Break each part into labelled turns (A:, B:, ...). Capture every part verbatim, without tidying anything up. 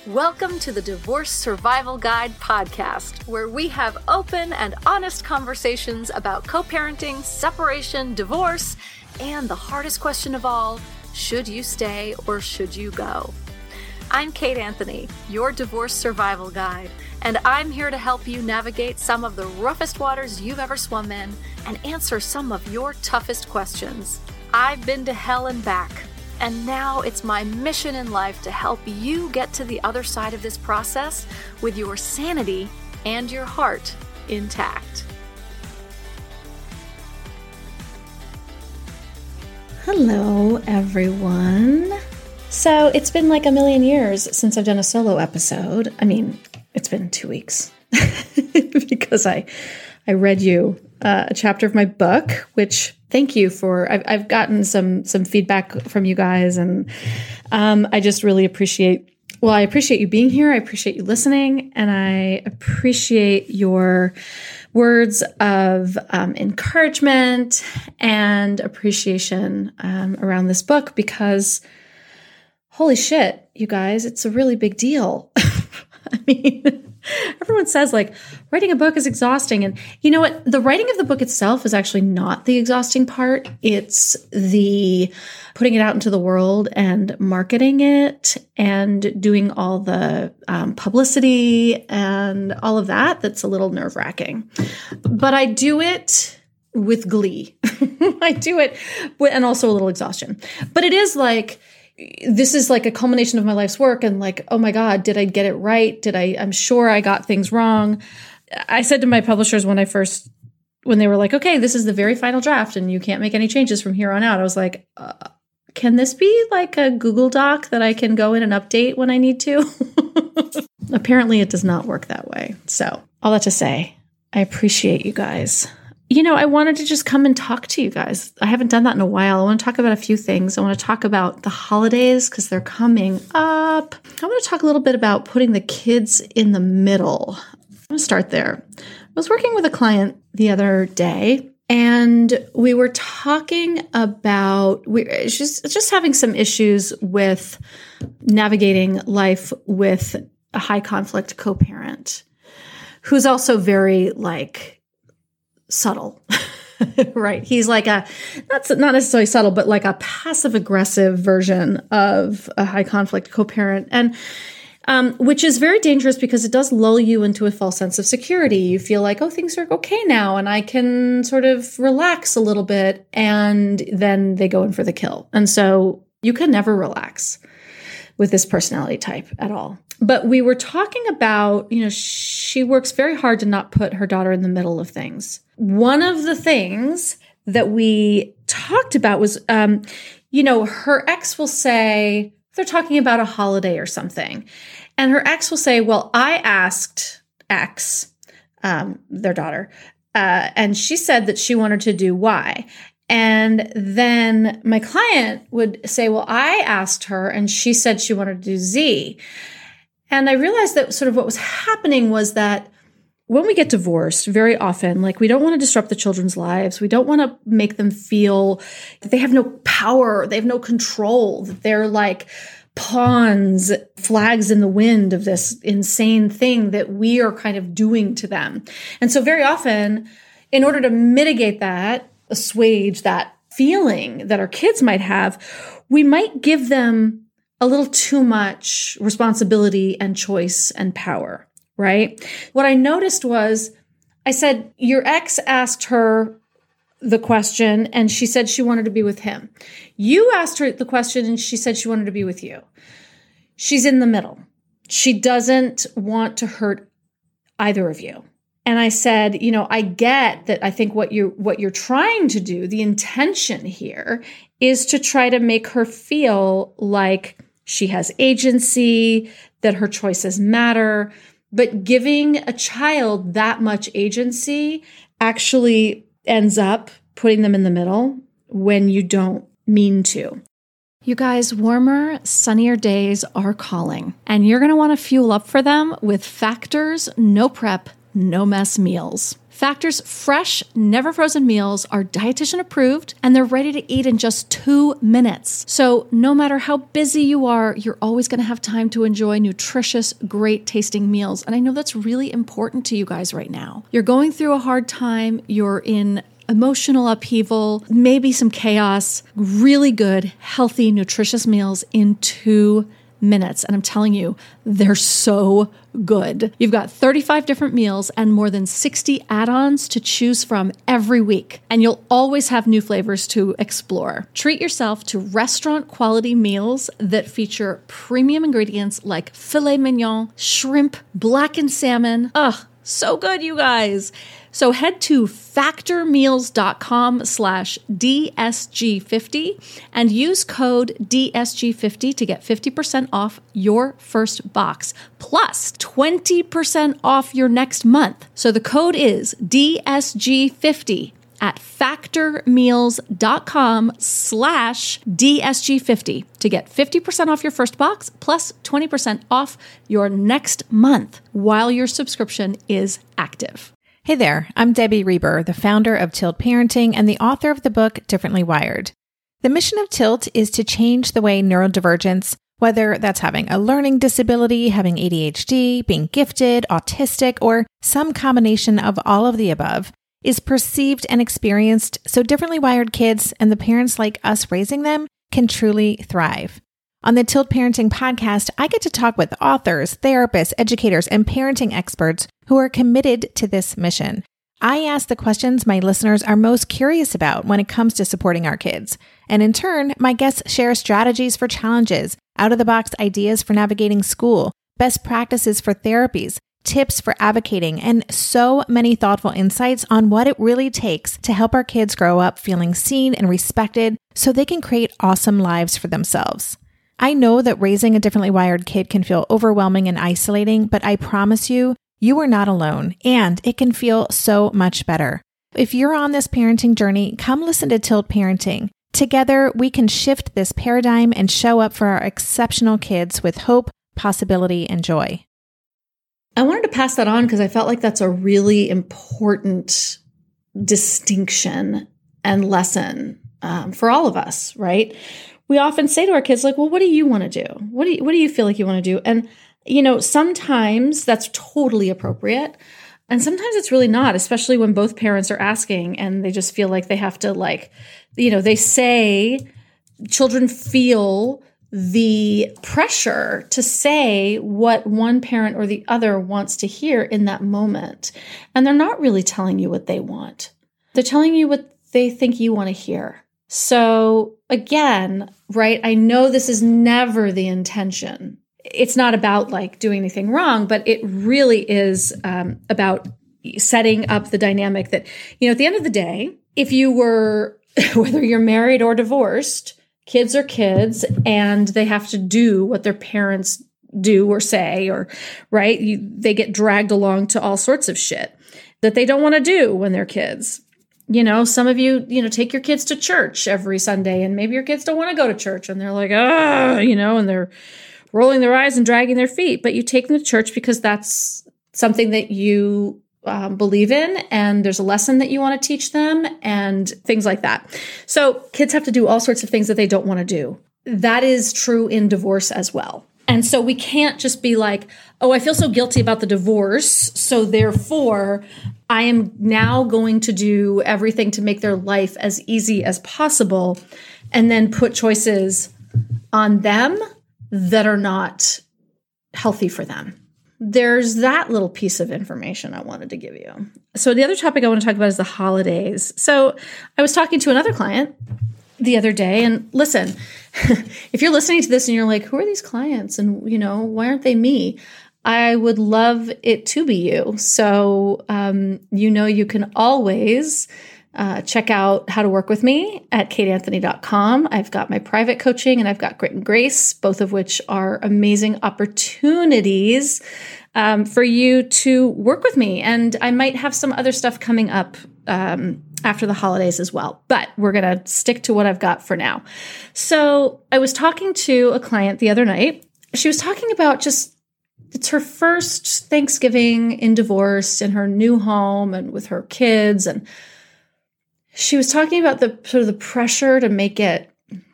A: Welcome to the Divorce Survival Guide podcast, where we have open and honest conversations about co-parenting, separation, divorce, and the hardest question of all, should you stay or should you go? I'm Kate Anthony, your Divorce Survival Guide, and I'm here to help you navigate some of the roughest waters you've ever swum in and answer some of your toughest questions. I've been to hell and back, and now it's my mission in life to help you get to the other side of this process with your sanity and your heart intact.
B: Hello, everyone. So it's been like a million years since I've done a solo episode. I mean, it's been two weeks because I I read you uh, a chapter of my book, which thank you for. I've, I've gotten some some feedback from you guys, and um, I just really appreciate. Well, I appreciate you being here. I appreciate you listening, and I appreciate your words of um, encouragement and appreciation um, around this book because, holy shit, you guys, it's a really big deal. I mean, everyone says like writing a book is exhausting. And you know what? The writing of the book itself is actually not the exhausting part. It's the putting it out into the world and marketing it and doing all the um, publicity and all of that. That's a little nerve wracking, but I do it with glee. I do it with, and also a little exhaustion, but it is like, this is like a culmination of my life's work and like, oh my God, did I get it right? Did I, I'm sure I got things wrong. I said to my publishers when I first, when they were like, okay, this is the very final draft and you can't make any changes from here on out. I was like, uh, can this be like a Google Doc that I can go in and update when I need to? Apparently it does not work that way. So all that to say, I appreciate you guys. You know, I wanted to just come and talk to you guys. I haven't done that in a while. I want to talk about a few things. I want to talk about the holidays because they're coming up. I want to talk a little bit about putting the kids in the middle. I'm going to start there. I was working with a client the other day, and we were talking about, we just, just having some issues with navigating life with a high conflict co-parent who's also very like, subtle, right? He's like a, not, not necessarily subtle, but like a passive aggressive version of a high conflict co-parent. And, um, which is very dangerous because it does lull you into a false sense of security. You feel like, oh, things are okay now and I can sort of relax a little bit. And then they go in for the kill. And so you can never relax with this personality type at all. But we were talking about, you know, she works very hard to not put her daughter in the middle of things. One of the things that we talked about was, um, you know, her ex will say, they're talking about a holiday or something. And her ex will say, well, I asked X, um, their daughter, uh, and she said that she wanted to do Y. And then my client would say, well, I asked her and she said she wanted to do Z. And I realized that sort of what was happening was that when we get divorced, very often, like we don't want to disrupt the children's lives. We don't want to make them feel that they have no power, they have no control, that they're like pawns, flags in the wind of this insane thing that we are kind of doing to them. And so very often, in order to mitigate that, assuage that feeling that our kids might have, we might give them a little too much responsibility and choice and power, right? What I noticed was I said, your ex asked her the question and she said she wanted to be with him. You asked her the question and she said she wanted to be with you. She's in the middle. She doesn't want to hurt either of you. And I said, you know, I get that. I think what you're, what you're trying to do, the intention here is to try to make her feel like she has agency, that her choices matter. But giving a child that much agency actually ends up putting them in the middle when you don't mean to. You guys, warmer, sunnier days are calling, and you're going to want to fuel up for them with Factor's no prep, no mess meals. Factor's fresh, never frozen meals are dietitian approved and they're ready to eat in just two minutes. So no matter how busy you are, you're always going to have time to enjoy nutritious, great tasting meals. And I know that's really important to you guys right now. You're going through a hard time. You're in emotional upheaval, maybe some chaos, really good, healthy, nutritious meals in two minutes. And I'm telling you, they're so good. You've got thirty-five different meals and more than sixty add-ons to choose from every week. And you'll always have new flavors to explore. Treat yourself to restaurant quality meals that feature premium ingredients like filet mignon, shrimp, blackened salmon. Ugh, so good, you guys. So head to factormeals.com slash DSG50 and use code D S G fifty to get fifty percent off your first box, plus twenty percent off your next month. So the code is D S G fifty at factormeals.com slash DSG50 to get fifty percent off your first box, plus twenty percent off your next month while your subscription is active.
C: Hey there, I'm Debbie Reber, the founder of Tilt Parenting and the author of the book Differently Wired. The mission of Tilt is to change the way neurodivergence, whether that's having a learning disability, having A D H D, being gifted, autistic, or some combination of all of the above, is perceived and experienced so differently wired kids and the parents like us raising them can truly thrive. On the Tilt Parenting podcast, I get to talk with authors, therapists, educators, and parenting experts who are committed to this mission. I ask the questions my listeners are most curious about when it comes to supporting our kids. And in turn, my guests share strategies for challenges, out-of-the-box ideas for navigating school, best practices for therapies, tips for advocating, and so many thoughtful insights on what it really takes to help our kids grow up feeling seen and respected so they can create awesome lives for themselves. I know that raising a differently wired kid can feel overwhelming and isolating, but I promise you, you are not alone, and it can feel so much better. If you're on this parenting journey, come listen to Tilt Parenting. Together, we can shift this paradigm and show up for our exceptional kids with hope, possibility, and joy.
B: I wanted to pass that on because I felt like that's a really important distinction and lesson um, for all of us, right? We often say to our kids, like, well, what do you want to do? What do you, what do you feel like you want to do? And, you know, sometimes that's totally appropriate. And sometimes it's really not, especially when both parents are asking and they just feel like they have to, like, you know, they say children feel the pressure to say what one parent or the other wants to hear in that moment. And they're not really telling you what they want. They're telling you what they think you want to hear. So again, right, I know this is never the intention. It's not about like doing anything wrong, but it really is um, about setting up the dynamic that, you know, at the end of the day, if you were, whether you're married or divorced, kids are kids and they have to do what their parents do or say, or, right, you, they get dragged along to all sorts of shit that they don't want to do when they're kids. You know, some of you, you know, take your kids to church every Sunday and maybe your kids don't want to go to church and they're like, ah, you know, and they're rolling their eyes and dragging their feet. But you take them to church because that's something that you um, believe in and there's a lesson that you want to teach them and things like that. So kids have to do all sorts of things that they don't want to do. That is true in divorce as well. And so we can't just be like, oh, I feel so guilty about the divorce, so therefore I am now going to do everything to make their life as easy as possible and then put choices on them that are not healthy for them. There's that little piece of information I wanted to give you. So the other topic I want to talk about is the holidays. So I was talking to another client the other day, and listen, if you're listening to this and you're like, who are these clients? And, you know, why aren't they me? I would love it to be you. So, um, you know, you can always uh, check out how to work with me at kate anthony dot com. I've got my private coaching and I've got Grit and Grace, both of which are amazing opportunities um, for you to work with me. And I might have some other stuff coming up um, after the holidays as well, but we're going to stick to what I've got for now. So I was talking to a client the other night. She was talking about just it's her first Thanksgiving in divorce in her new home and with her kids. And she was talking about the sort of the pressure to make it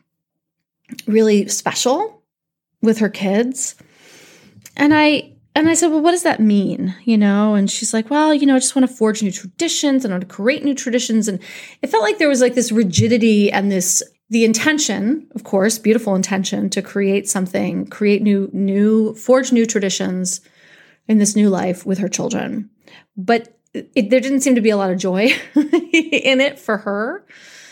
B: really special with her kids. And I and I said, well, what does that mean? You know, and she's like, well, you know, I just want to forge new traditions and I want to create new traditions. And it felt like there was like this rigidity and this the intention, of course, beautiful intention to create something, create new, new, forge new traditions in this new life with her children. But it, there didn't seem to be a lot of joy in it for her.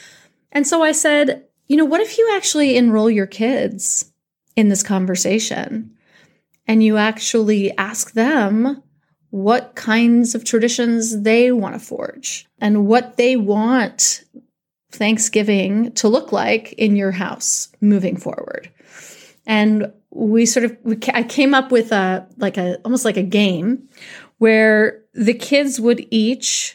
B: And so I said, you know, what if you actually enroll your kids in this conversation and you actually ask them what kinds of traditions they want to forge and what they want Thanksgiving to look like in your house moving forward. And we sort of, we, I came up with a, like a, almost like a game where the kids would each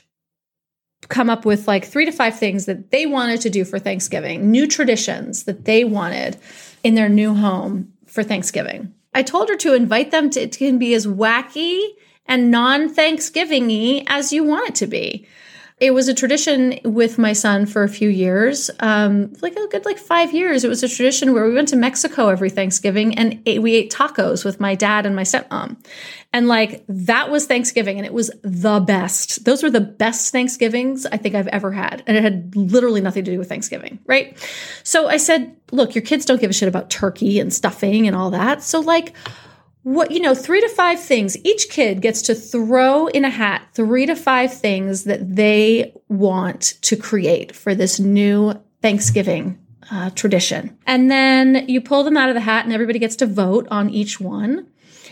B: come up with like three to five things that they wanted to do for Thanksgiving, new traditions that they wanted in their new home for Thanksgiving. I told her to invite them to, it can be as wacky and non-Thanksgiving-y as you want it to be. It was a tradition with my son for a few years, um, like a good like five years. It was a tradition where we went to Mexico every Thanksgiving and ate, we ate tacos with my dad and my stepmom. And like that was Thanksgiving and it was the best. Those were the best Thanksgivings I think I've ever had. And it had literally nothing to do with Thanksgiving, right? So I said, look, your kids don't give a shit about turkey and stuffing and all that. So like, what, you know, three to five things. Each kid gets to throw in a hat three to five things that they want to create for this new Thanksgiving uh, tradition. And then you pull them out of the hat and everybody gets to vote on each one.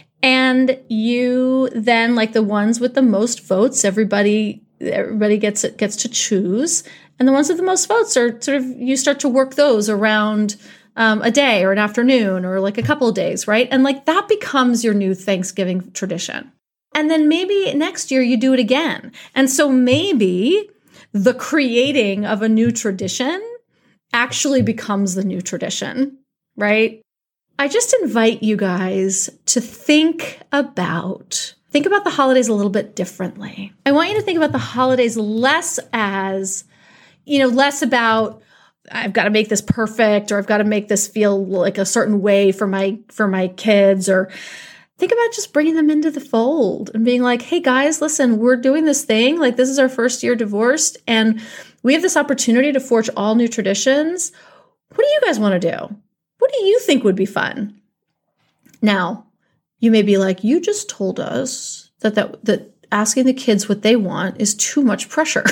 B: And you then, like the ones with the most votes, everybody everybody gets gets to choose. And the ones with the most votes are sort of, you start to work those around Um, a day or an afternoon or like a couple of days, right? And like that becomes your new Thanksgiving tradition. And then maybe next year you do it again. And so maybe the creating of a new tradition actually becomes the new tradition, right? I just invite you guys to think about, think about the holidays a little bit differently. I want you to think about the holidays less as, you know, less about, I've got to make this perfect, or I've got to make this feel like a certain way for my, for my kids, or think about just bringing them into the fold and being like, hey guys, listen, we're doing this thing. Like this is our first year divorced and we have this opportunity to forge all new traditions. What do you guys want to do? What do you think would be fun? Now, you may be like, you just told us that, that, that asking the kids what they want is too much pressure.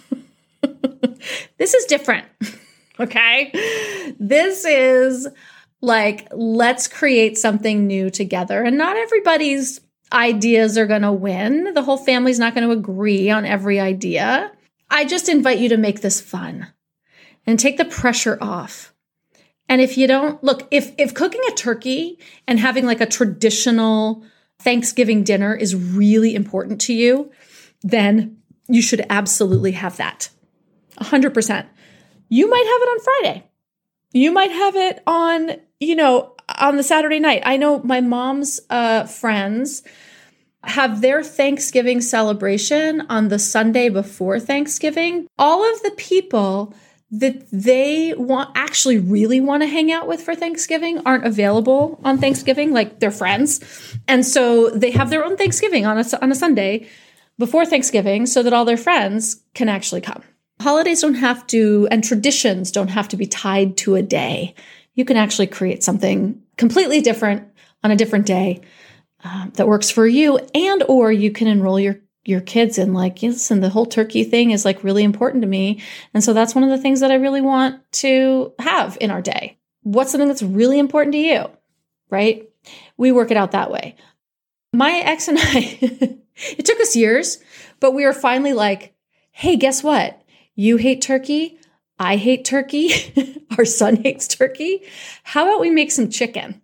B: This is different. Okay. This is like, let's create something new together. And not everybody's ideas are going to win. The whole family's not going to agree on every idea. I just invite you to make this fun and take the pressure off. And if you don't, look, if, if cooking a turkey and having like a traditional Thanksgiving dinner is really important to you, then you should absolutely have that. one hundred percent. You might have it on Friday. You might have it on, you know, on the Saturday night. I know my mom's uh, friends have their Thanksgiving celebration on the Sunday before Thanksgiving. All of the people that they want, actually really want to hang out with for Thanksgiving aren't available on Thanksgiving, like their friends. And so they have their own Thanksgiving on a, on a Sunday before Thanksgiving so that all their friends can actually come. Holidays don't have to, and traditions don't have to be tied to a day. You can actually create something completely different on a different day uh, that works for you, and or you can enroll your your kids in like, listen, the whole turkey thing is like really important to me. And so that's one of the things that I really want to have in our day. What's something that's really important to you, right? We work it out that way. My ex and I, it took us years, but we were finally like, hey, guess what? You hate turkey. I hate turkey. Our son hates turkey. How about we make some chicken?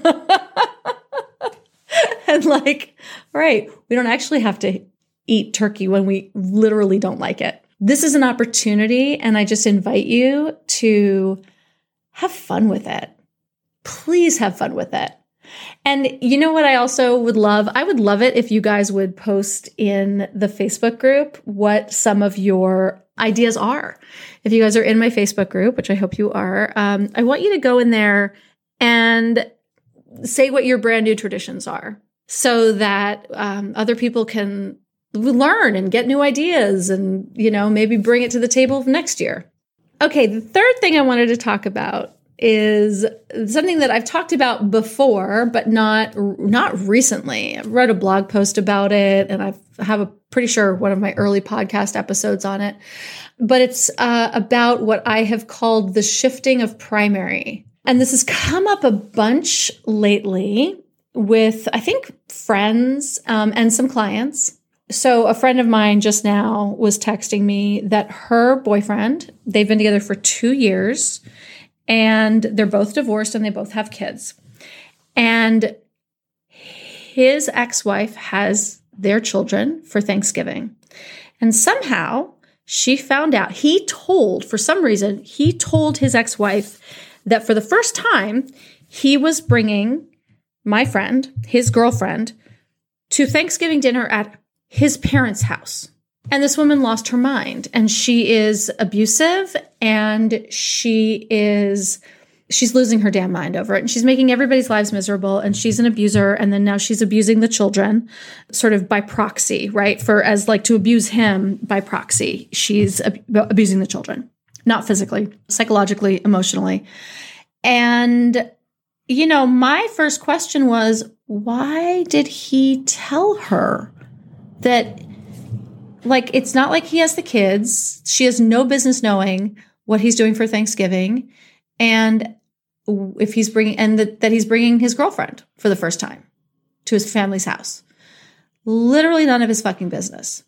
B: And like, all right, we don't actually have to eat turkey when we literally don't like it. This is an opportunity, and I just invite you to have fun with it. Please have fun with it. And you know what I also would love? I would love it if you guys would post in the Facebook group what some of your ideas are. If you guys are in my Facebook group, which I hope you are, um, I want you to go in there and say what your brand new traditions are so that um, other people can learn and get new ideas and, you know, maybe bring it to the table next year. Okay, the third thing I wanted to talk about is something that I've talked about before, but not not recently. I wrote a blog post about it, and I've, I have a pretty sure one of my early podcast episodes on it. But it's uh, about what I have called the shifting of primary. And this has come up a bunch lately with, I think, friends um, and some clients. So a friend of mine just now was texting me that her boyfriend, they've been together for two years, and they're both divorced and they both have kids. And his ex-wife has their children for Thanksgiving. And somehow she found out, he told, for some reason, he told his ex-wife that for the first time, he was bringing my friend, his girlfriend, to Thanksgiving dinner at his parents' house. And this woman lost her mind, and she is abusive, and she is, she's losing her damn mind over it. And she's making everybody's lives miserable, and she's an abuser. And then now she's abusing the children sort of by proxy, right? For as like to abuse him by proxy. She's ab- abusing the children, not physically, psychologically, emotionally. And, you know, my first question was, why did he tell her that? Like, it's not like he has the kids. She has no business knowing what he's doing for Thanksgiving. And if he's bringing, and that, that he's bringing his girlfriend for the first time to his family's house. Literally none of his fucking business.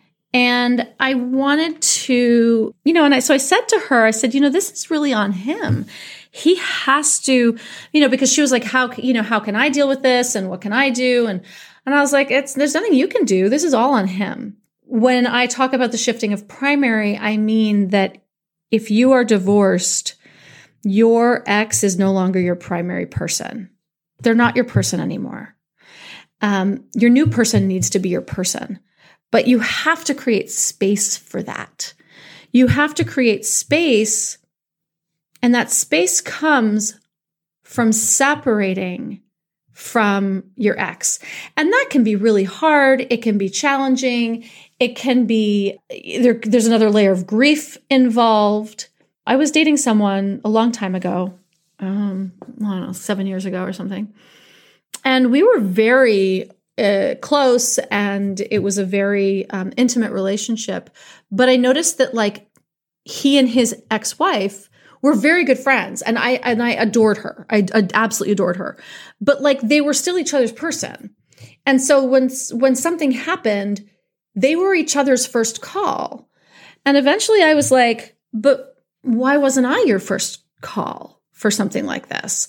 B: And I wanted to, you know, and I, so I said to her, I said, you know, this is really on him. He has to, you know, because she was like, how, you know, how can I deal with this? And what can I do? And, and I was like, it's, there's nothing you can do. This is all on him. When I talk about the shifting of primary, I mean that if you are divorced, your ex is no longer your primary person. They're not your person anymore. Um, your new person needs to be your person, but you have to create space for that. You have to create space, and that space comes from separating from your ex. And that can be really hard. It can be challenging. It can be, there, there's another layer of grief involved. I was dating someone a long time ago, um, I don't know, seven years ago or something. And we were very uh, close, and it was a very um, intimate relationship. But I noticed that like he and his ex-wife were very good friends, and I and I adored her. I, I absolutely adored her. But like they were still each other's person. And so when when something happened, they were each other's first call. And eventually I was like, but why wasn't I your first call for something like this?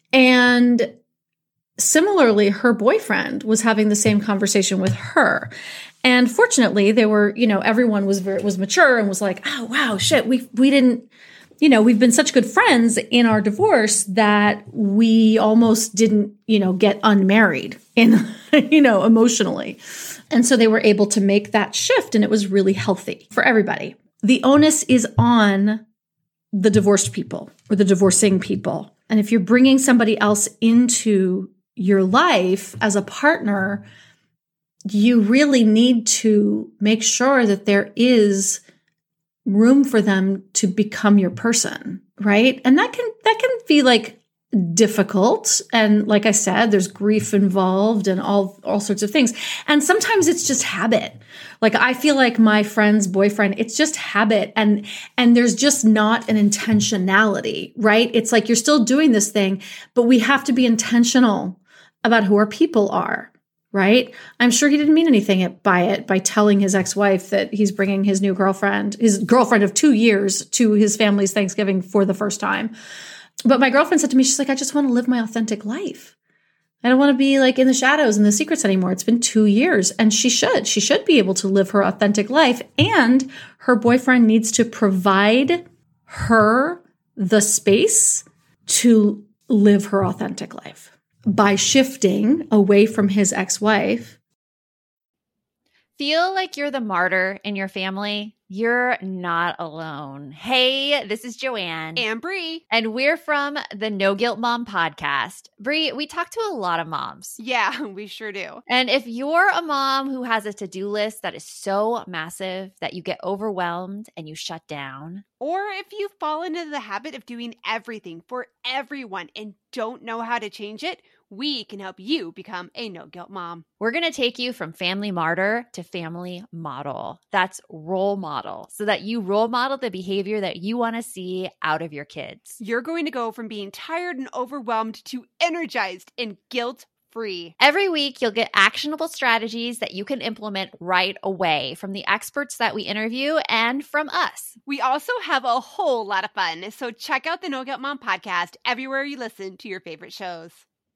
B: And similarly, her boyfriend was having the same conversation with her. And fortunately, they were, you know, everyone was very, was mature and was like, oh, wow, shit, we we didn't, you know, we've been such good friends in our divorce that we almost didn't, you know, get unmarried in, you know, emotionally. And so they were able to make that shift, and it was really healthy for everybody. The onus is on the divorced people or the divorcing people. And if you're bringing somebody else into your life as a partner, you really need to make sure that there is room for them to become your person, right? And that can that can be like difficult. And like I said, there's grief involved and all, all sorts of things. And sometimes it's just habit. Like I feel like my friend's boyfriend, it's just habit. And, and there's just not an intentionality, right? It's like you're still doing this thing, but we have to be intentional about who our people are, right? I'm sure he didn't mean anything by it, by telling his ex-wife that he's bringing his new girlfriend, his girlfriend of two years to his family's Thanksgiving for the first time. But my girlfriend said to me, she's like, I just want to live my authentic life. I don't want to be like in the shadows and the secrets anymore. It's been two years. And she should. She should be able to live her authentic life. And her boyfriend needs to provide her the space to live her authentic life. by shifting away from his ex-wife.
D: Feel like you're the martyr in your family? You're not alone. Hey, this is Joanne.
E: And Bree.
D: And we're from the No Guilt Mom podcast. Bree, we talk to a lot of moms.
E: Yeah, we sure do.
D: And if you're a mom who has a to-do list that is so massive that you get overwhelmed and you shut down,
E: or if you've fallen into the habit of doing everything for everyone and don't know how to change it, we can help you become a no-guilt mom.
D: We're going to take you from family martyr to family model. That's role model, so that you role model the behavior that you want to see out of your kids.
E: You're going to go from being tired and overwhelmed to energized and guilt-free.
D: Every week, you'll get actionable strategies that you can implement right away from the experts that we interview and from us.
E: We also have a whole lot of fun, so check out the No Guilt Mom podcast everywhere you listen to your favorite shows.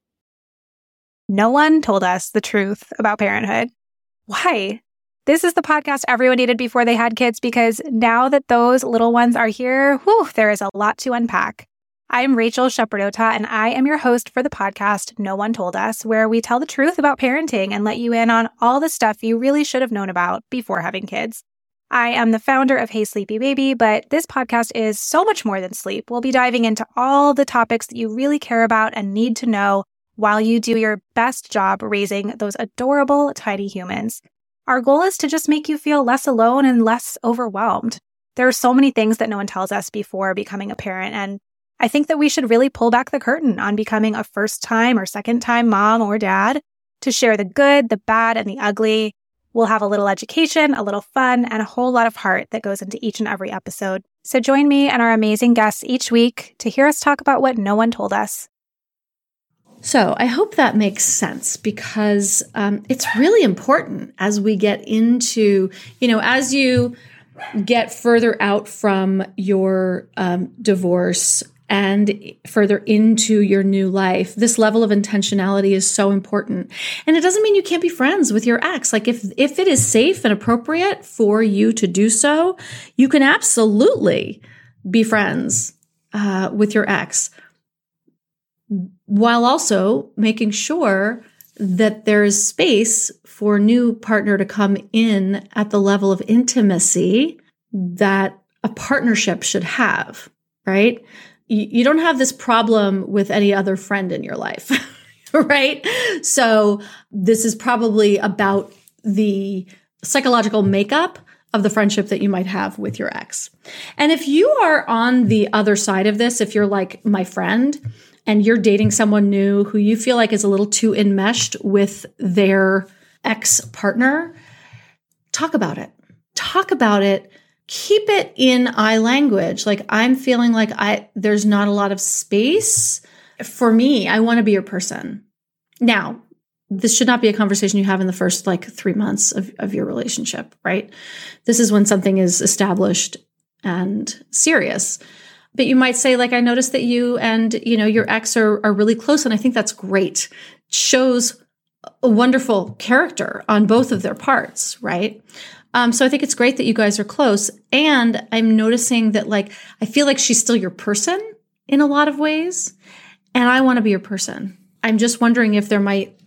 F: No one told us the truth about parenthood. Why? This is the podcast everyone needed before they had kids, because now that those little ones are here, whew, there is a lot to unpack. I'm Rachel Shepardota, and I am your host for the podcast No One Told Us, where we tell the truth about parenting and let you in on all the stuff you really should have known about before having kids. I am the founder of Hey Sleepy Baby, but this podcast is so much more than sleep. We'll be diving into all the topics that you really care about and need to know while you do your best job raising those adorable, tiny humans. Our goal is to just make you feel less alone and less overwhelmed. There are so many things that no one tells us before becoming a parent, and I think that we should really pull back the curtain on becoming a first-time or second-time mom or dad to share the good, the bad, and the ugly. We'll have a little education, a little fun, and a whole lot of heart that goes into each and every episode. So join me and our amazing guests each week to hear us talk about what no one told us.
B: So I hope that makes sense, because um, it's really important as we get into, you know, as you get further out from your um, divorce and further into your new life, this level of intentionality is so important. And it doesn't mean you can't be friends with your ex. Like if, if it is safe and appropriate for you to do so, you can absolutely be friends uh, with your ex, while also making sure that there is space for a new partner to come in at the level of intimacy that a partnership should have, right? You, you don't have this problem with any other friend in your life, right? So this is probably about the psychological makeup of the friendship that you might have with your ex. And if you are on the other side of this, if you're like my friend, and you're dating someone new who you feel like is a little too enmeshed with their ex-partner, talk about it. Talk about it. Keep it in I language. Like, I'm feeling like I there's not a lot of space for me. I want to be your person. Now, this should not be a conversation you have in the first like three months of, of your relationship, right? This is when something is established and serious. But you might say, like, I noticed that you and, you know, your ex are, are really close. And I think that's great. Shows a wonderful character on both of their parts, right? Um, so I think it's great that you guys are close. And I'm noticing that, like, I feel like she's still your person in a lot of ways. And I want to be your person. I'm just wondering if there might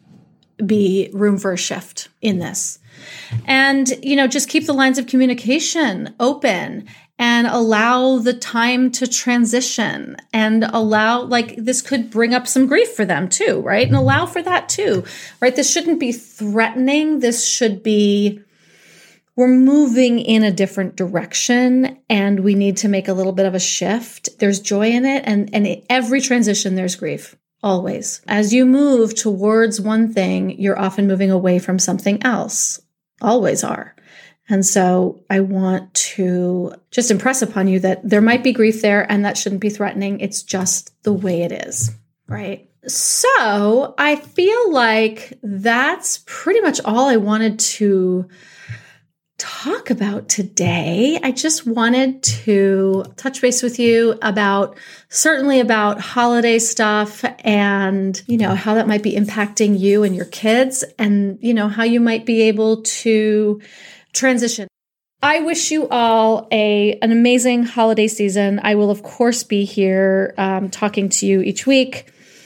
B: be room for a shift in this. And, you know, just keep the lines of communication open and allow the time to transition, and allow, like, this could bring up some grief for them too, right? And allow for that too, right? This shouldn't be threatening. This should be, we're moving in a different direction and we need to make a little bit of a shift. There's joy in it. And, and in every transition, there's grief. Always. As you move towards one thing, you're often moving away from something else. Always are. And so I want to just impress upon you that there might be grief there, and that shouldn't be threatening. It's just the way it is, right? So I feel like that's pretty much all I wanted to talk about today. I just wanted to touch base with you about, certainly about holiday stuff and, you know, how that might be impacting you and your kids, and, you know, how you might be able to transition. I wish you all a an amazing holiday season. I will, of course, be here um, talking to you each week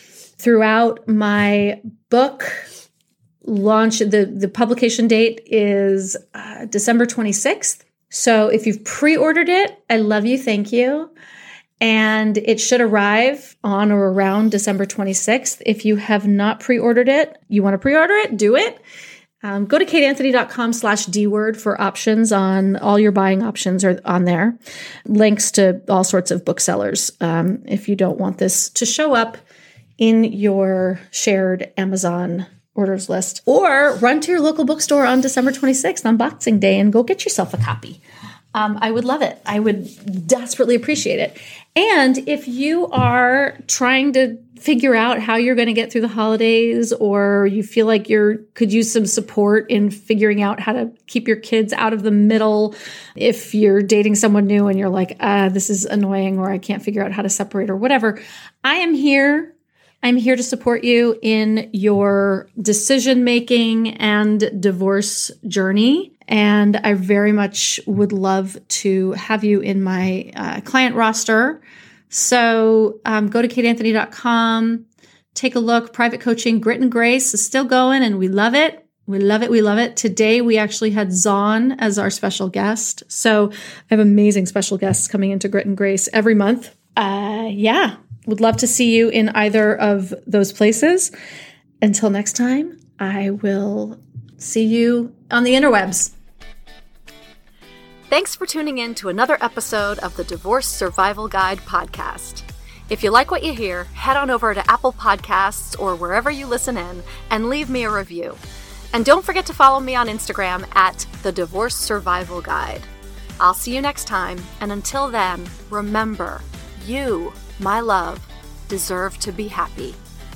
B: throughout my book launch. The, the publication date is uh, December twenty-sixth. So if you've pre-ordered it, I love you. Thank you. And it should arrive on or around December twenty-sixth. If you have not pre-ordered it, you want to pre-order it, do it. Um, go to kateanthony.com slash D-word for options on all your buying options are on there. Links to all sorts of booksellers um, if you don't want this to show up in your shared Amazon orders list. Or run to your local bookstore on December twenty-sixth on Boxing Day and go get yourself a copy. Um, I would love it. I would desperately appreciate it. And if you are trying to figure out how you're going to get through the holidays, or you feel like you could use some support in figuring out how to keep your kids out of the middle, if you're dating someone new and you're like, ah, this is annoying, or I can't figure out how to separate or whatever, I am here. I'm here to support you in your decision-making and divorce journey. And I very much would love to have you in my uh, client roster. So um, go to kateanthony dot com, take a look. Private coaching, Grit and Grace is still going, and we love it. We love it. We love it. Today, we actually had Zahn as our special guest. So I have amazing special guests coming into Grit and Grace every month. Uh, yeah, would love to see you in either of those places. Until next time, I will see you on the interwebs.
A: Thanks for tuning in to another episode of the Divorce Survival Guide podcast. If you like what you hear, head on over to Apple Podcasts or wherever you listen in and leave me a review. And don't forget to follow me on Instagram at the Divorce Survival Guide. I'll see you next time, and until then, remember, you, my love, deserve to be happy.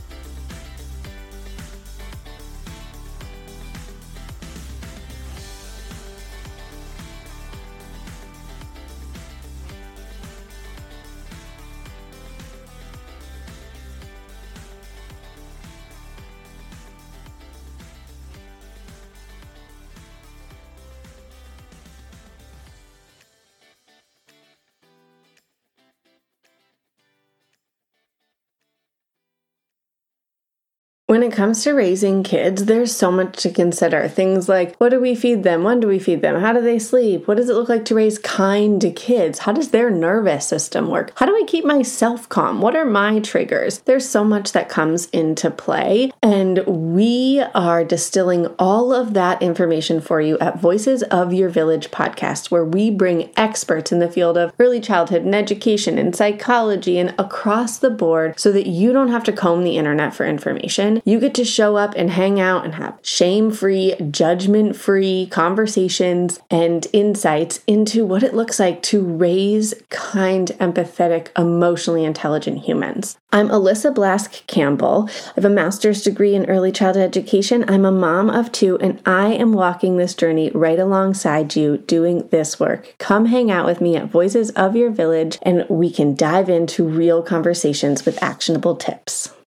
G: When it comes to raising kids, there's so much to consider. Things like, what do we feed them? When do we feed them? How do they sleep? What does it look like to raise kind kids? How does their nervous system work? How do I keep myself calm? What are my triggers? There's so much that comes into play, and we are distilling all of that information for you at Voices of Your Village podcast, where we bring experts in the field of early childhood and education and psychology and across the board so that you don't have to comb the internet for information. You get to show up and hang out and have shame-free, judgment-free conversations and insights into what it looks like to raise kind, empathetic, emotionally intelligent humans. I'm Alyssa Blask Campbell. I have a master's degree in early childhood education. I'm a mom of two, and I am walking this journey right alongside you doing this work. Come hang out with me at Voices of Your Village, and we can dive into real conversations with actionable tips.